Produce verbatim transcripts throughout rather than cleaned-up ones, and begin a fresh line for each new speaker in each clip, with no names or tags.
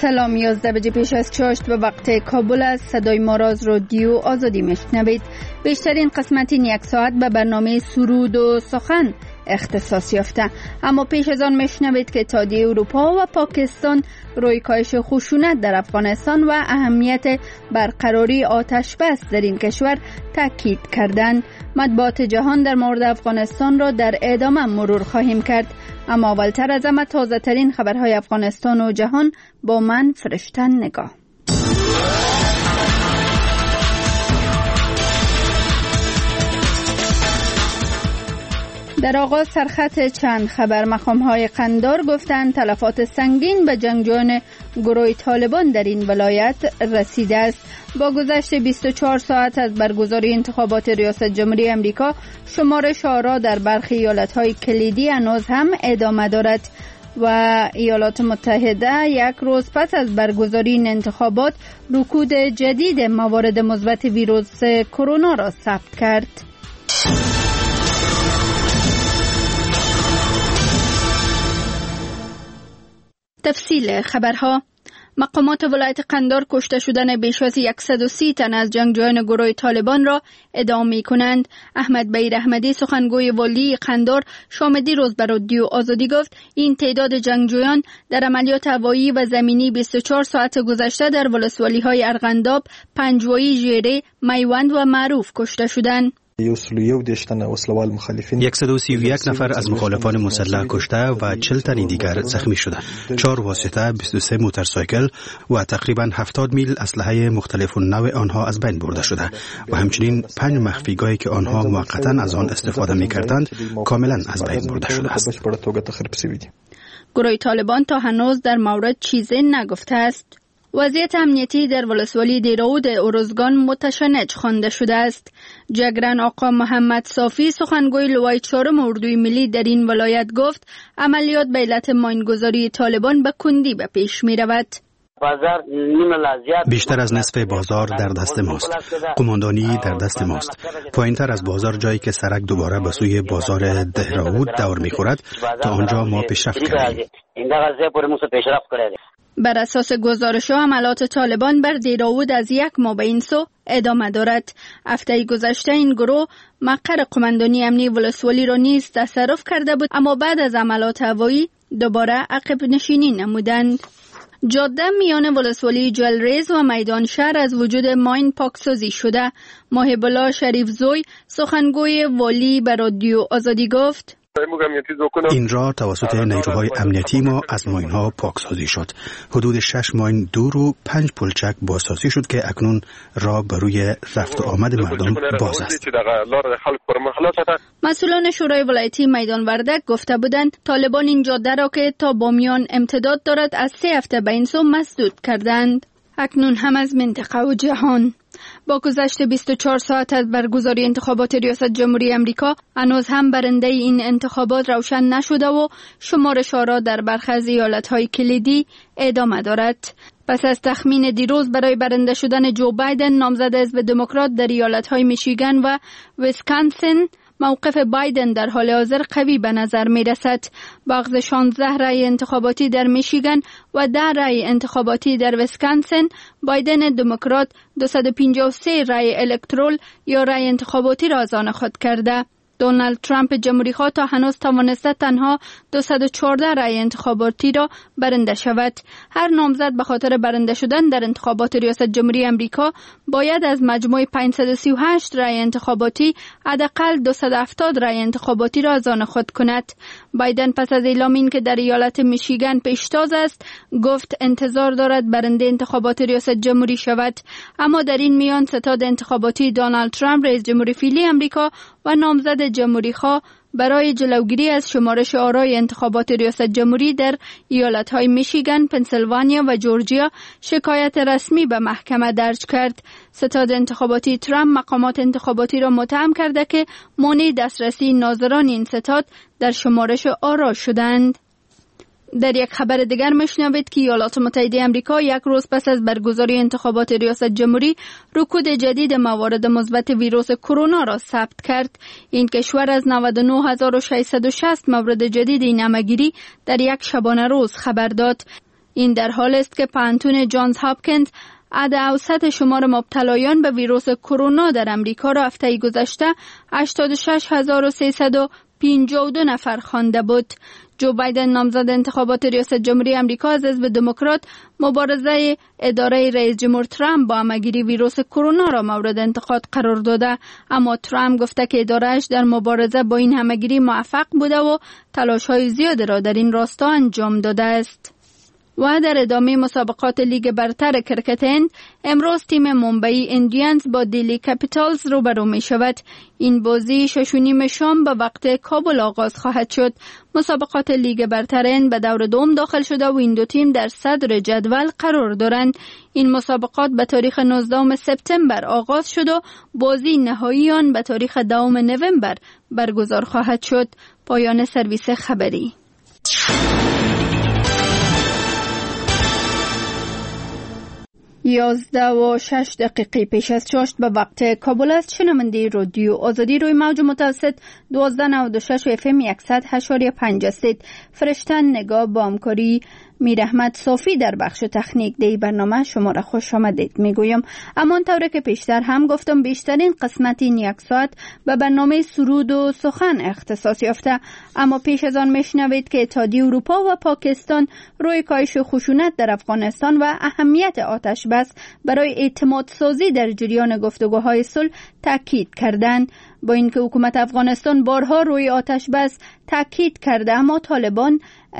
سلام، یازده بجه پیش از چاشت به وقت کابل است. صدای ما را از رادیو آزادی میشنوید. بیشترین قسمت این یک ساعت به برنامه سرود و سخن اختصاص یافته، اما پیش از آن میشنوید که اتحادیه اروپا و پاکستان روی کاهش خشونت در افغانستان و اهمیت برقراری آتش بس در این کشور تاکید کردند. مطبوعات جهان در مورد افغانستان را در ادامه مرور خواهیم کرد، اما اولتر از همه تازه ترین خبرهای افغانستان و جهان با من فرشته نگاه. در آغاز سرخط چند خبر. مقام‌های قندار گفتند تلفات سنگین به جنگجویان گروه طالبان در این ولایت رسیده است. با گذشت بیست و چهار ساعت از برگزاری انتخابات ریاست جمهوری امریکا، شمارش آرا در برخی ایالت‌های کلیدی هنوز هم ادامه دارد و ایالات متحده یک روز پس از برگزاری این انتخابات رکود جدید موارد مثبت ویروس کرونا را ثبت کرد. تفصیل خبرها. مقامات ولایت قندار کشته شدن بیش از صد و سی تن از جنگجویان گروه طالبان را ادعا می‌کنند. احمد بیر احمدی، سخنگوی والی قندار، شام دیروز به رادیو آزادی گفت این تعداد جنگجویان در عملیات هوایی و زمینی بیست و چهار ساعت گذشته در ولسوالی‌های ارغنداب، پنجوایی، ژیره، میوند و معروف کشته شدند.
صد و سی و یک نفر از مخالفان مسلح کشته و چهل تن دیگر زخمی شدند. چهار واسطه، بیست و سه موتورسایکل و تقریبا هفتاد میل اسلحه مختلف و نوع آنها از بین برده شده و همچنین پنج مخفیگاهی که آنها موقتا از آن استفاده می‌کردند کاملا از بین برده شده است.
گروه طالبان تا هنوز در مورد چیزی نگفته است. وضعیت امنیتی در ولسوالی دیراود ارزگان متشنج خوانده شده است. جگرن آقا محمد صافی، سخنگوی لوای چهارم اردوی ملی در این ولایت گفت عملیات به علت ماینگذاری طالبان به کندی به پیش می رود.
بیشتر از نصف بازار در دست ماست. قماندانی در دست ماست. پایینتر از بازار جایی که سرک دوباره به سوی بازار دهراود دور می خورد، تا آنجا ما پیشرفت کردیم.
بر اساس گزارش ها، حملات طالبان بر دیراود از یک ماه به این سو ادامه دارد. هفته گذشته این گروه مقر قماندانی امنی ولسوالی را نیز تصرف کرده بود، اما بعد از حملات هوایی دوباره عقب نشینی نمودند. جاده میان ولسوالی جلریز و میدان شهر از وجود ماین پاکسازی شده. محب الله شریف زوی، سخنگوی والی به رادیو آزادی گفت
این را توسط نیروهای امنیتی ما از ماین ها پاکسازی شد. حدود شش ماین دور و پنج پلچک بازسازی شد که اکنون راه بر روی رفت و آمد مردم باز است.
مسئولان شورای ولایتی میدان وردک گفته بودند طالبان این جاده را که تا بامیان امتداد دارد از سه هفته به این سو مسدود کردند. اکنون هم از منطقه و جهان. با گذشت بیست و چهار ساعت از برگزاری انتخابات ریاست جمهوری امریکا، هنوز هم برنده این انتخابات روشن نشده و شمارش آرا در برخی از ایالت‌های کلیدی ادامه دارد. پس از تخمین دیروز برای برنده شدن جو بایدن، نامزد حزب دموکرات در ایالت‌های میشیگان و ویسکانسین، موقف بایدن در حال حاضر قوی به نظر می رسد. با اخذ شانزده رای انتخاباتی در میشیگان و ده رای انتخاباتی در ویسکانسین، بایدن دموکرات دویست و پنجاه و سه رای الکترال یا رای انتخاباتی را از آن خود کرده. دونالد ترامپ جمهوری خواه تا هنوز توانسته تنها دویست و چهارده رای انتخاباتی را برنده شود. هر نامزد به خاطر برنده شدن در انتخابات ریاست جمهوری امریکا باید از مجموع پانصد و سی و هشت رای انتخاباتی حداقل دویست و هفتاد رای انتخاباتی را از آن خود کند. بایدن پس از اعلام این که در ایالت میشیگان پیشتاز است، گفت انتظار دارد برنده انتخابات ریاست جمهوری شود، اما در این میان ستاد انتخاباتی دونالد ترامپ رئیس جمهور فعلی امریکا و نامزد جمهوری خواه برای جلوگیری از شمارش آرای انتخابات ریاست جمهوری در ایالت‌های میشیگان، پنسیلوانیا و جورجیا شکایت رسمی به محکمه درج کرد. ستاد انتخاباتی ترامپ مقامات انتخاباتی را متهم کرده که مانع دسترسی ناظران این ستاد در شمارش آرا شدند. در یک خبر دیگر میشنوید که ایالات متحده آمریکا یک روز پس از برگزاری انتخابات ریاست جمهوری رکود جدید موارد مثبت ویروس کرونا را ثبت کرد. این کشور از نود و نه هزار و ششصد و شصت مورد جدید این همه‌گیری در یک شبانه روز خبر داد. این در حال است که پانتون جانز هاپکینز عدد اوسط شمار مبتلایان به ویروس کرونا در امریکا را هفته گذشته هشتاد و شش هزار و سیصد و پنجاه و دو نفر خوانده بود. جو بایدن نامزد انتخابات ریاست جمهوری امریکا از حزب دموکرات مبارزه اداره رئیس جمهور ترامپ با همه‌گیری ویروس کرونا را مورد انتقاد قرار داده، اما ترامپ گفته که اداره‌اش در مبارزه با این همه‌گیری موفق بوده و تلاش‌های زیادی را در این راستا انجام داده است. و در ادامه مسابقات لیگ برتر کرکت هند امروز تیم ممبئی ایندیانز با دیلی کپیتالز روبرو می شود. این بازی شش و نیم شام به وقت کابل آغاز خواهد شد. مسابقات لیگ برتر هند به دور دوم داخل شده و این دو تیم در صدر جدول قرار دارند. این مسابقات به تاریخ نوزدهم سپتامبر آغاز شد و بازی نهایی آن به تاریخ دهم نوامبر برگزار خواهد شد. پایان سرویس خبری. یازده و شش دقیقه پیش از چاشت به وقت کابل است. شنونده رادیو آزادی روی موج متوسط دوازده نود و شش و اف ام صد و هشت و پنج است. فرشتن نگاه با همکاری میر احمد صافی در بخش تکنیک دی برنامه شما را خوش آمدید میگویم. اما طوری که پیشتر هم گفتم بیشترین قسمت این یک ساعت به برنامه سرود و سخن اختصاص یافته، اما پیش از آن میشنوید که اتحادیه اروپا و پاکستان روی کاهش خشونت در افغانستان و اهمیت آتش بس برای اعتماد سازی در جریان گفتگوهای صلح تاکید کردند. با اینکه حکومت افغانستان بارها روی آتش بس تاکید کرده، اما طالبان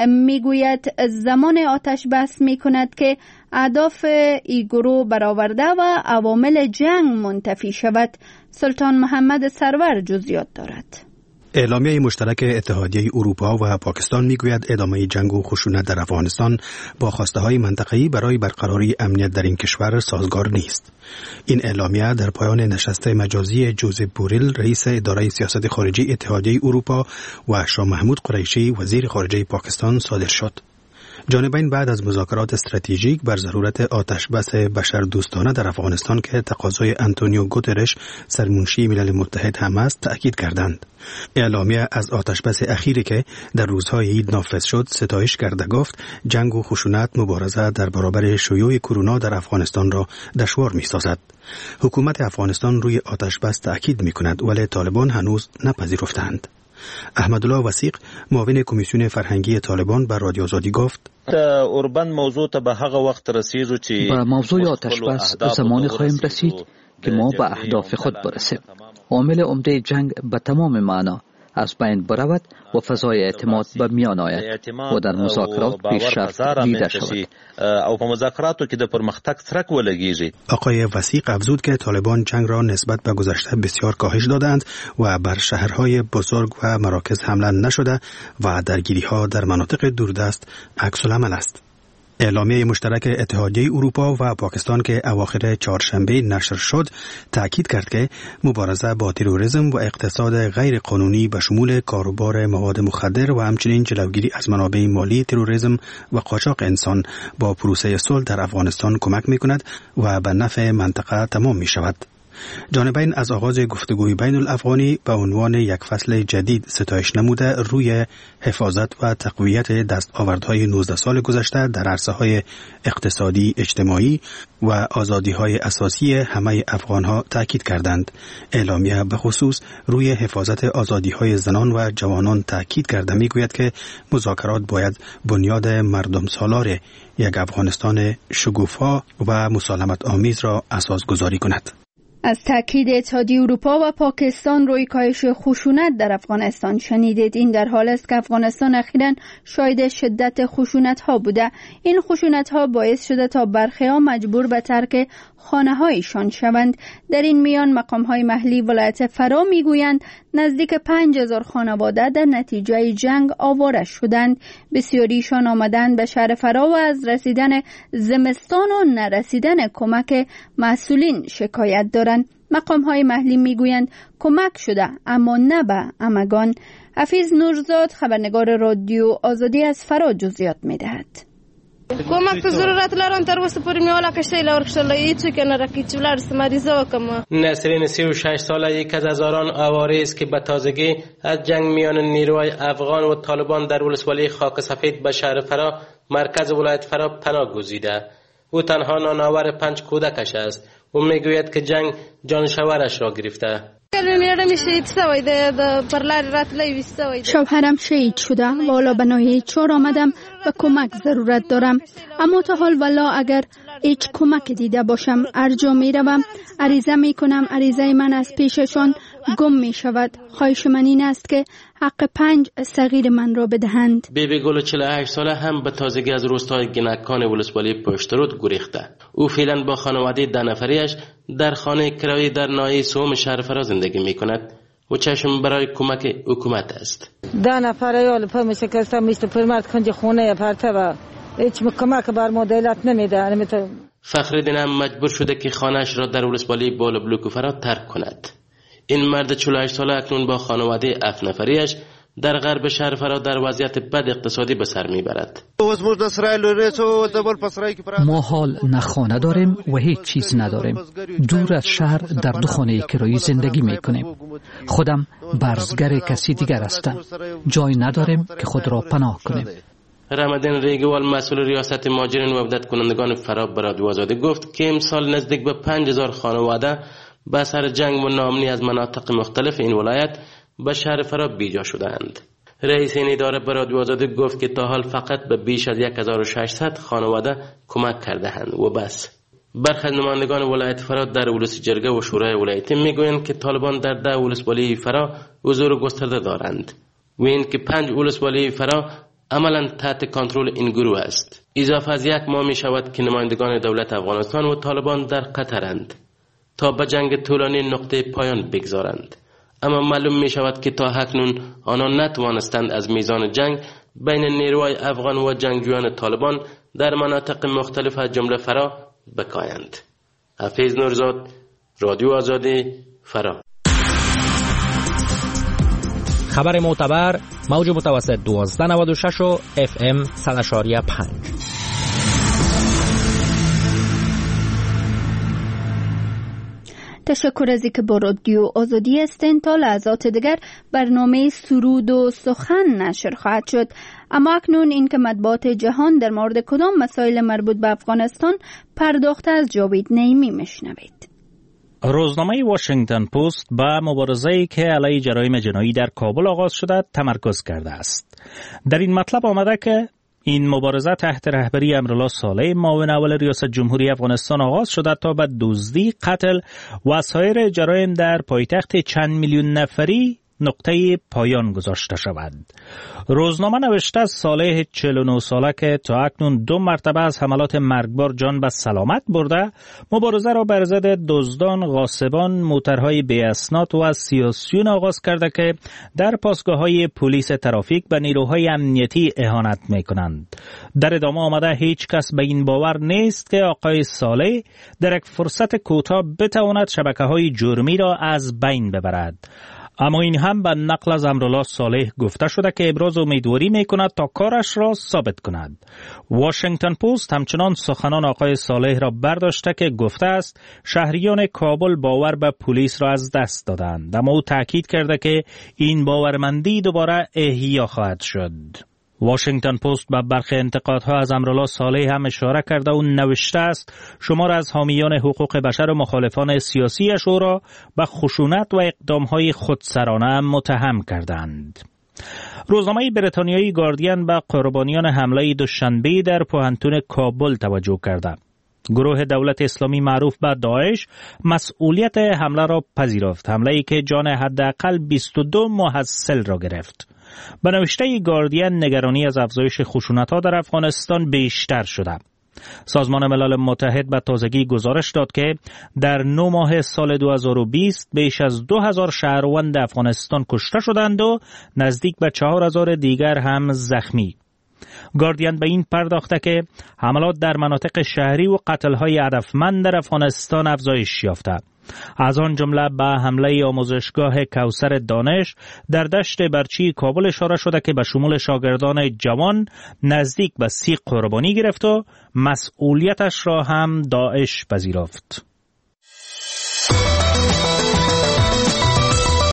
میگوید زمان آتش بس میکند که اهداف ای گروه برآورده و عوامل جنگ منتفی شود. سلطان محمد سرور جزئیات دارد.
اعلامیه مشترک اتحادیه اروپا و پاکستان میگوید ادامه جنگ و خشونت در افغانستان با خواسته‌های منطقه‌ای برای برقراری امنیت در این کشور سازگار نیست. این اعلامیه در پایان نشست مجازی جوزف بوریل رئیس اداره سیاست خارجی اتحادیه اروپا و شاه محمود قریشی وزیر خارجه پاکستان صادر شد. جانبین بعد از مذاکرات استراتژیک بر ضرورت آتش بس بشردوستانه در افغانستان که تقاضای آنتونیو گوترش سرمنشی ملل متحد هم است تأکید کردند. اعلامیه از آتش بس اخیری که در روزهای عید نافذ شد ستایش کرده گفت جنگ و خشونت مبارزه در برابر شیوع کرونا در افغانستان را دشوار می‌سازد. حکومت افغانستان روی آتش بس تأکید می‌کند ولی طالبان هنوز نپذیرفتند. احمدالله وثیق معاون کمیسیون فرهنگی طالبان بر رادیو آزادی گفت
اوربند موضوع ته به هغه وخت رسیدو چې
به موضوع آتش بس زمانی خواهیم رسید که ما به اهداف خود برسیم. عامل عمده جنگ به تمام معنا از بین برود و فضای اعتماد به میان آید و در مذاکرات پیشرفت دیده شود
او په مذاکراتو کې د پرمختګ څرک ولګیږي.
آقای وثیق افزود که طالبان جنگ را نسبت به گذشته بسیار کاهش دادند و بر شهرهای بزرگ و مراکز حمله نشده و درگیری‌ها در مناطق دوردست عکس العمل است. اعلامیه مشترک اتحادیه اروپا و پاکستان که اواخر چهارشنبه نشر شد تأکید کرد که مبارزه با تروریسم و اقتصاد غیر قانونی به شمول کاروبار مواد مخدر و همچنین جلوگیری از منابع مالی تروریسم و قاچاق انسان با پروسه صلح در افغانستان کمک می‌کند و به نفع منطقه تمام می‌شود. جانبین از آغاز گفتگوی بین الافغانی به عنوان یک فصل جدید ستایش نموده روی حفاظت و تقویت دستاوردهای نوزده سال گذشته در عرصه‌های اقتصادی، اجتماعی و آزادی‌های اساسی همه افغان‌ها تاکید کردند. اعلامیه به خصوص روی حفاظت آزادی‌های زنان و جوانان تاکید کرده می‌گوید که مذاکرات باید بنیاد مردم سالار یک افغانستان شگوفا و مسالمت آمیز را اساس گذاری کند.
از تاکید اتحادیه اروپا و پاکستان روی کاهش خشونت در افغانستان شنیدید. این در حال است که افغانستان اخیراً شاهد شدت خشونت ها بوده. این خشونت ها باعث شده تا برخی ها مجبور به ترک خانه هایشان شوند. در این میان مقام های محلی ولایت فرا میگویند نزدیک پنج هزار خانواده در نتیجه جنگ آواره شدند. بسیاریشان آمدند به شهر فرا و از رسیدن زمستان و نرسیدن کمک مسئولین شکایت دارند. مقام های محلی میگویند کمک شده اما نه به همگان. حفیظ نورزاد خبرنگار رادیو آزادی از فرا جزئیات میدهد.
کومک ته ضرورت لرم تر اوسه پورې مې ولا کشته لا ورکشل هیڅ کنه راکی چې ولر سمریزه وکم.
نسرین سی و شش ساله یک از هزاران آواره است که به تازگی از جنگ میان نیروهای افغان و طالبان در ولسوالی خاک سفید به شهر فرا مرکز ولایت فرا پناه گزیده. او تنها نانآور پنج کودکش است. او میگوید که جنگ جانشورش را گرفته.
شوهرم شهید شده و حالا به ناحیه چهار آمدم و کمک ضرورت دارم. اما تا حال والا اگر هیچ کمک دیده باشم هر جا می روم عریضه می کنم، عریضه من از پیششان گم می شود. خواهش من این است که حق پنج صغیر من را بدهند.
بیبی گل چهل و هشت ساله هم به تازگی از روستای گنکان ولسوالی پشترود گریخته. او فعلا با خانواده ده نفریش در خانه کرایه در ناحیه سوم شهر فرا زندگی می کند و چشم برای کمک حکومت است.
ده نفر یال پا میشه که است میست پرمرد کنج خونه پرته و هیچ کمک بر ما دولت نمیده.
فخرالدین هم مجبور شده که خانه‌اش را در ولسوالی بالا بلوک فرا ترک کند. این مرد چهل و هشت ساله اکنون با خانواده هفت نفریش در غرب شهر فرا در وضعیت بد اقتصادی به سر میبرد.
ما حال نه خانه داریم و هیچ چیز نداریم. دور از شهر در دو خانه کرایی زندگی میکنیم. خودم برزگر کسی دیگر هستم. جای نداریم که خود را پناه کنیم.
رمضان ریگوال مسئول ریاست مهاجرین و عودت کنندگان فرا به رادیو آزادی گفت که امسال نزدیک به پنج هزار خانواده به اثر جنگ و ناامنی از مناطق مختلف این ولایت به شهر فرا بیجا شدند. رئیس این اداره به رادیو آزادی گفت که تا حال فقط به بیش از یک هزار و ششصد خانواده کمک کرده‌اند و بس. برخی از نمایندگان ولایت فرا در ولسی جرگه و شورای ولایتی میگویند که طالبان در ده ولسوالی فرا حضور گسترده دارند و این که پنج ولسوالی فرا عملا تحت کنترل این گروه است. اضافه از یک ماه می شود که نمایندگان دولت افغانستان و طالبان در قطرند تا به جنگ طولانی نقطه پایان بگذارند. اما معلوم می شود که تا اکنون آنان نتوانستند از میزان جنگ بین نیروهای افغان و جنگجویان طالبان در مناطق مختلف از جمله فرا بکایند. حفیظ نورزاد، رادیو آزادی، فرا.
خبر معتبر، موج متوسط دوازده نود و شش و اف ام صد و اشاریه پنج.
تشکر از اینکه با رادیو آزادی هستین. تا لحظات دیگر برنامه سرود و سخن نشر خواهد شد. اما اکنون این که مطبوعات جهان در مورد کدام مسائل مربوط به افغانستان پرداخته از جاوید نعیمی میشنوید.
روزنامه واشنگتن پست به مبارزه‌ای که علیه جرایم جنایی در کابل آغاز شده تمرکز کرده است. در این مطلب آمده که این مبارزه تحت رهبری امرالله صالح معاون اول ریاست جمهوری افغانستان آغاز شده تا به دزدی، قتل و سایر جرایم در پایتخت چند میلیون نفری نقطه پایان گذاشته شود. روزنامه نوشته از صالح چهل و نه ساله که تا اکنون دو مرتبه از حملات مرگبار جان به سلامت برده، مبارزه را بر ضد دزدان، غاصبان، موترهای بی اسناد و از سیاسیون آغاز کرده که در پاسگاه‌های پلیس ترافیک به نیروهای امنیتی اهانت می‌کنند. در ادامه آمده هیچ کس به این باور نیست که آقای صالح در یک فرصت کوتاه بتواند شبکه‌های جرمی را از بین ببرد. اما این هم به نقل از امرالله صالح گفته شده که ابراز امیدواری می کند تا کارش را ثابت کند. واشنگتن پست همچنان سخنان آقای صالح را برداشته که گفته است شهریان کابل باور به پلیس را از دست دادند، اما او تاکید کرده که این باورمندی دوباره احیا خواهد شد. واشنگتن پست به برخی انتقادها از امرالله صالح هم اشاره کرده و نوشته است شمار از حامیان حقوق بشر و مخالفان سیاسی او را به خشونت و اقدامهای خودسرانه متهم کردند. روزنامه بریتانیایی گاردین به قربانیان حمله دوشنبه در پوهنتون کابل توجه کرده. گروه دولت اسلامی معروف به داعش مسئولیت حمله را پذیرفت، حمله‌ای که جان حداقل بیست و دو محصل را گرفت. به نوشته گاردین نگرانی از افزایش خشونت‌ها در افغانستان بیشتر شده. سازمان ملل متحد به تازگی گزارش داد که در نه ماه سال دو هزار و بیست بیش از دو هزار شهروند افغانستان کشته شدند و نزدیک به چهار هزار دیگر هم زخمی. گاردین به این پرداخته که حملات در مناطق شهری و قتل‌های هدفمند در افغانستان افزایش یافته. از آن جمله به حمله آموزشگاه کوثر دانش در دشت برچی کابل اشاره شده که به شمول شاگردان جوان نزدیک به سی قربانی گرفت و مسئولیتش را هم داعش پذیرفت.